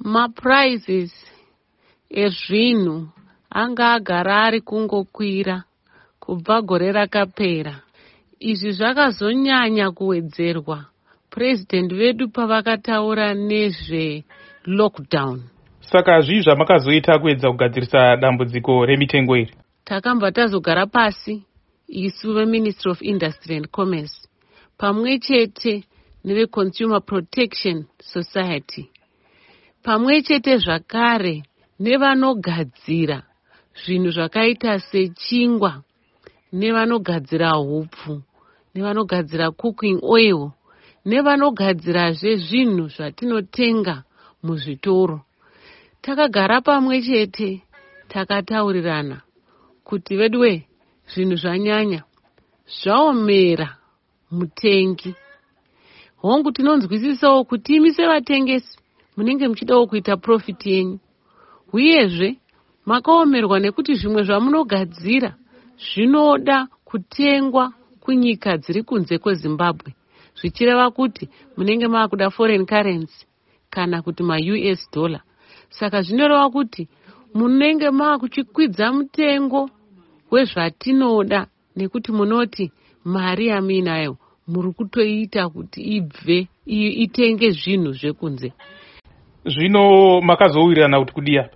Maprizes ezvinhu anga agara ari kungokwira kubva gore rakapera. Izvi zvakazonyanya kuwedzerwa President vedu pavakataura nezve lockdown. Saka zvii zvamakazoita kuedza kugadzirisa dambudziko remitengo iri? Takamba tazogara pasi isu veMinistry of Industry and Commerce pamwe chete neveConsumer Protection Society, pamwe chete zvakare nevanogadzira zvinhu zvakaita sechingwa, nevanogadzira hupfu, nevanogadzira cooking oil, nevanogadzirazve zvinhu zvatinotenga muzvitoro. Takagara pamwe chete takataurirana kuti vedwe zvinhu zvanyanya, zvaomera mutengi. Hongu tinonzwisisawo kuti imi sevatengesi munenge muchidawo kuita profit yenyu, uyezve makaomerwa nekuti zvimwe zvamunogadzira zvinoda kutengwa kunyika dziri kunze kweZimbabwe, zvichireva kuti munenge maakuda foreign currency kana kuti ma-US dollar. Saka zvinoreva kuti munenge maakuchikwidza mutengo wezvatinoda nekuti munoti mari yamuinayo muri kutoita kuti ibve itenge zvinhu zvekunze. Zvino makazowirirana kuti kudia?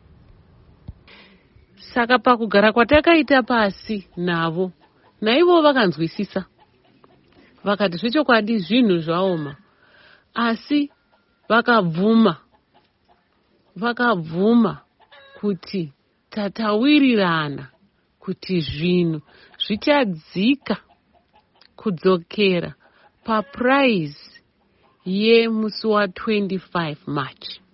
Saka pakugara kwatakaita pasi navo, naivo vakanzwisisa. Vakati zvechokwadi zvinhu zvaoma, asi vakabvuma kuti tatawirirana kuti zvinhu zvichadzika kudzokera paprice yemusi wa 25 March.